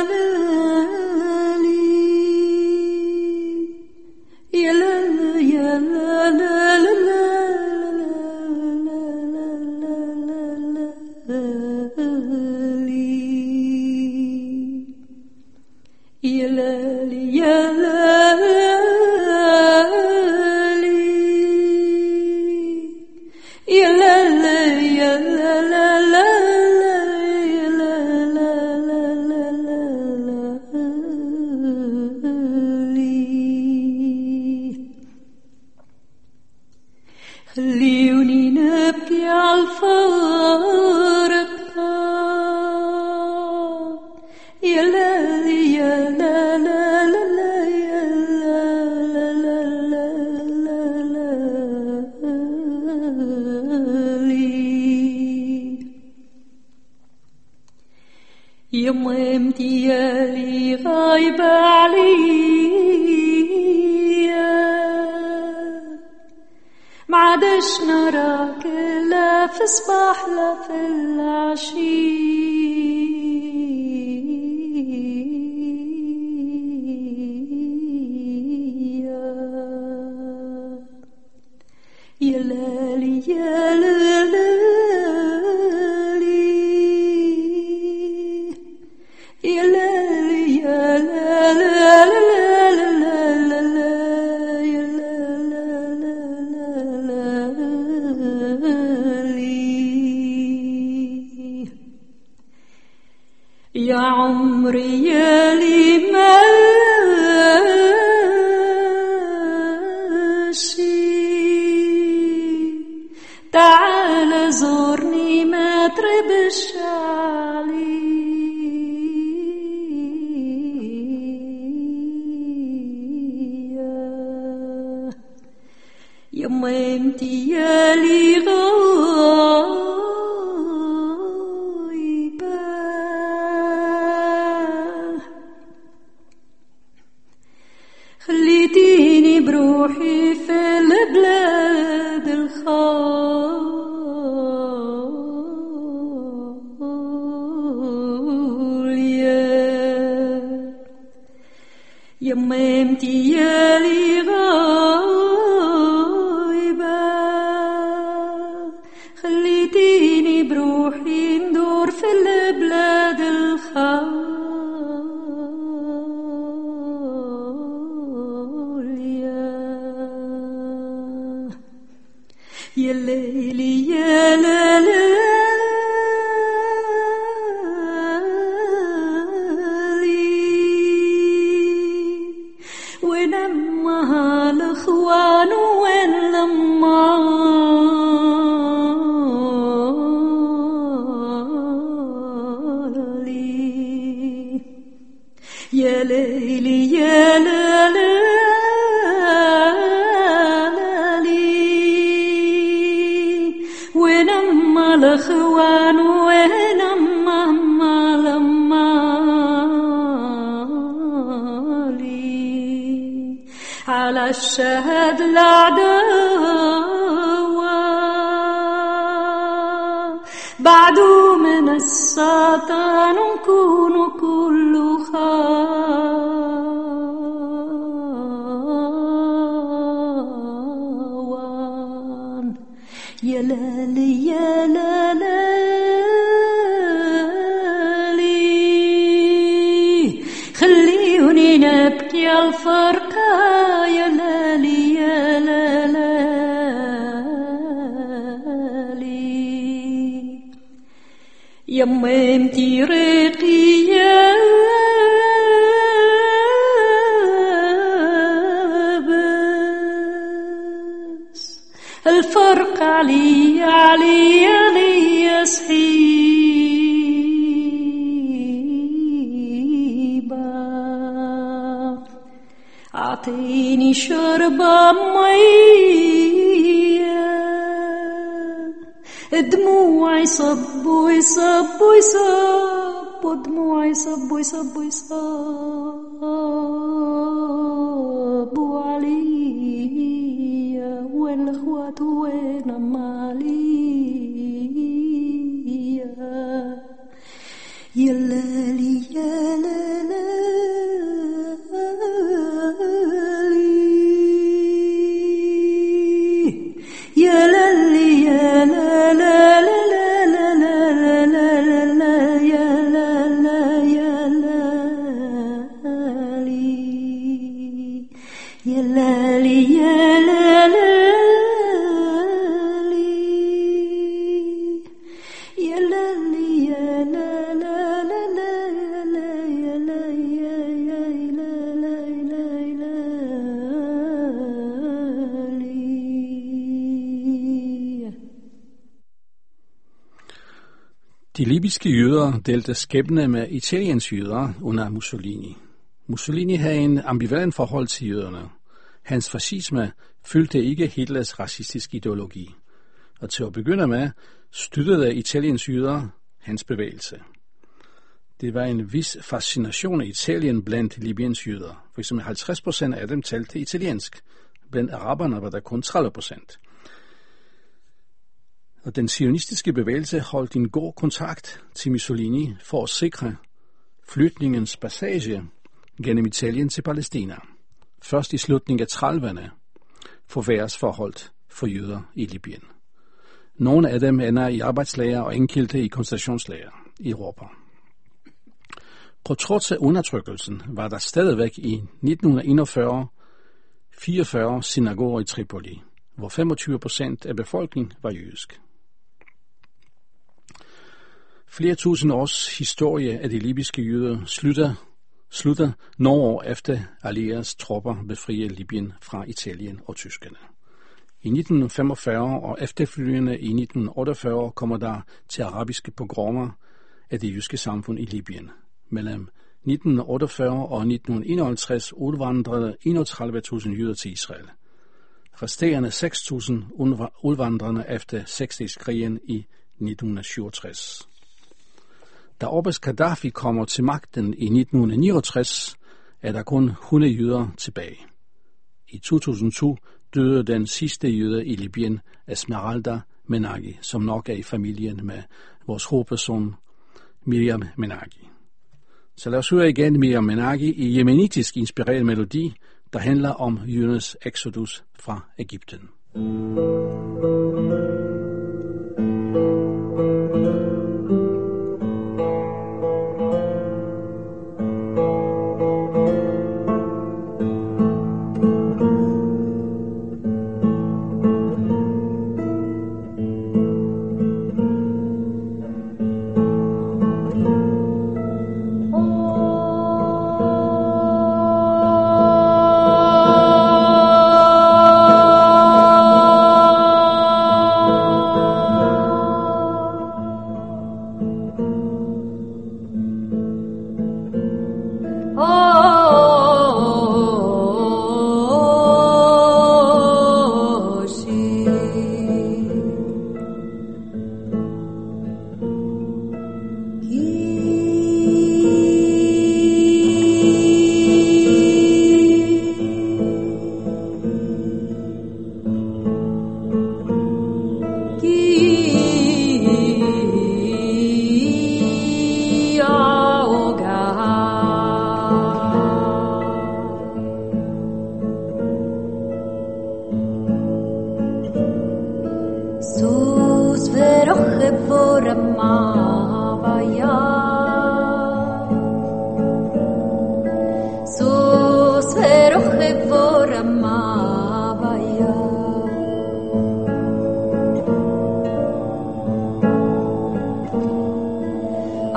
Lali, ya Lali, ya Lali, ya خلوني نبكي عالفارق يا لالي يا لا لا لا لا يا لا لا لا لا يا مامتي يا لي غايبة عليا ما عادش نراك لا في الصباح لا في العشية يا لالي يا لالي يا لالي يا لالي يا عمري يا لي ماشي تعال زورني ما تربش عليا يا مامتي يا لي خليتيني بروحي في البلاد الخالية يا مامتي يا لي غايبة خليتيني بروحي ندور في البلاد الخالية يا ليلي يا ليلي وين أمها الأخوان وين لما يا ليلي يا ليلي الأخوان وين أما لما لي على الشهد العداوة بعدو من الساتان نكون كل خال خليوني نبكي الفرقة يا لالي يا لالي يما انتي ريقي يا بس الفرق علي علي علي صحيبة أعطيني شربة مية دموعي صبوا يصبوا يصبوا دموعي صبوا يصبوا يصبوا عليا وين الأخوات وين أماليا يا لالي يا لالي يا لالي يا De libyske jøder delte skæbne med Italiens jøder under Mussolini. Mussolini havde en ambivalent forhold til jøderne. Hans fascisme fyldte ikke Hitlers racistiske ideologi, og til at begynde med støttede Italiens jøder hans bevægelse. Det var en vis fascination af Italien blandt Libyens jøder. For eksempel 50% af dem talte italiensk. Blandt araberne var der kun 30%. Og den zionistiske bevægelse holdt en god kontakt til Mussolini for at sikre flytningens passage gennem Italien til Palæstina. Først i slutningen af 30'erne forværres forholdet for jøder i Libyen. Nogle af dem ender i arbejdslager og enkelte i koncentrationslager i Europa. På trods af undertrykkelsen var der stadigvæk i 1941 44 synagoger i Tripoli, hvor 25% af befolkningen var jødisk. Flere tusind års historie af de libyske jøder slutter nogle år efter allieredes tropper befriede Libyen fra Italien og tyskerne. I 1945 og efterfølgende i 1948 kommer der til arabiske pogromer af det jødiske samfund i Libyen. Mellem 1948 og 1951 udvandrede 31.000 jøder til Israel. Resterende 6.000 udvandrende efter seksdageskrigen i 1967. Da Oberst Gaddafi kommer til magten i 1969, er der kun 100 jøder tilbage. I 2002 døde den sidste jøde i Libyen, Esmeralda Menagi, som nok er i familien med vores hovedperson Miriam Menagi. Så lad os høre igen Miriam Menagi i jemenitisk inspireret melodi, der handler om jødernes exodus fra Egypten.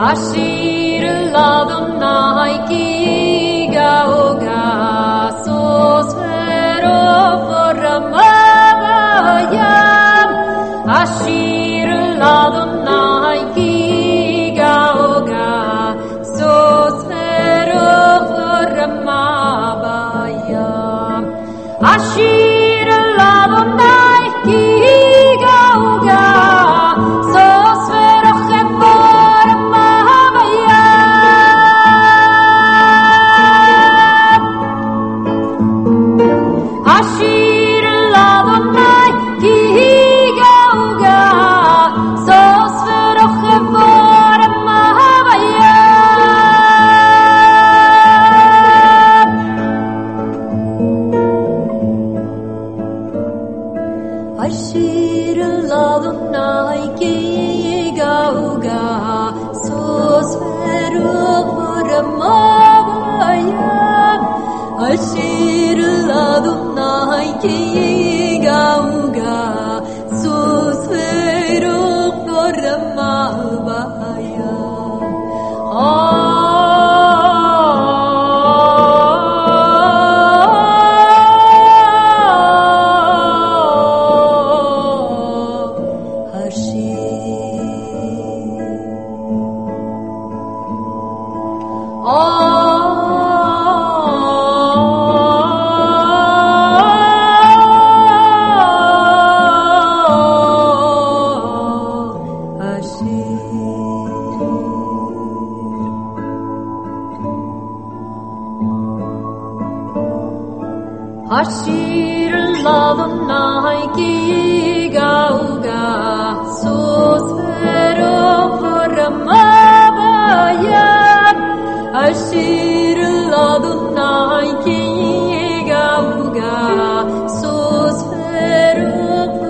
Ashir l'Adonai ki gauga sosfero foramavayam. Ashir l'Adonai ki gauga sosfero foramavayam. Ashir l'Adonai ki gauga sosfero Ashir l'Adonai ki gauga sosfero chevor mahavayam. Ashir l'Adonai ki gauga sosfero mahavayam. Ashir l'Adonai ki gauga sosfero foramavayam. Ashir l'Adonai ki gauga sosfero foramavayam. Ashir l'Adonai ki gauga sosfero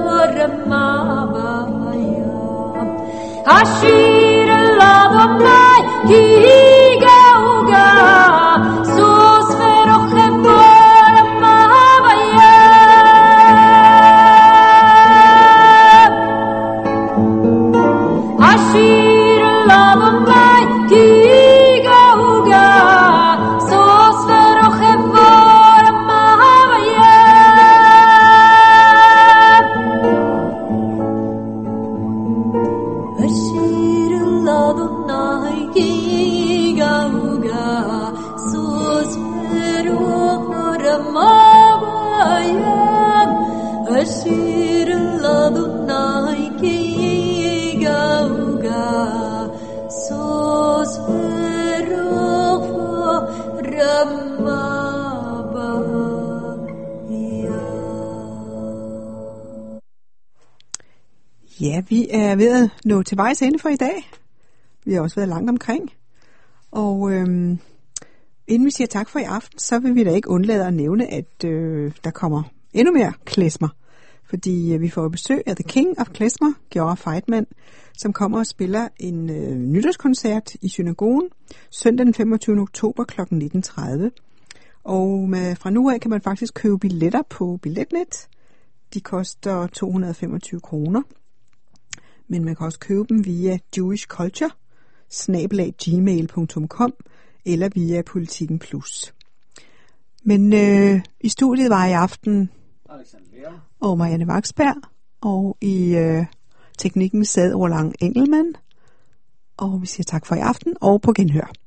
foramavayam. Ashir l'Adonai ki gauga sosfero Ashir l'Adonai ki gauga sosfero chevor mahavayam. Ashir l'Adonai ki gauga sosfero mahavayam. Ashir l'Adonai ki gauga sosfero foramavayam. Ja, vi er ved at nå til vejs ende for i dag. Vi har også været langt omkring. Og inden vi siger tak for i aften, så vil vi da ikke undlade at nævne, at der kommer endnu mere klezmer. Fordi vi får besøg af The King of Klezmer, Giora Feidman, som kommer og spiller en nytårskoncert i synagogen søndag den 25. oktober kl. 19.30. Og fra nu af kan man faktisk købe billetter på Billetnet. De koster 225 kroner. Men man kan også købe dem via jewishculture@gmail.com eller via Politiken Plus. Men i studiet var i aften og Marianne Vaksberg, og i teknikken sad Roland Engelmann. Og vi siger tak for i aften, og på genhør.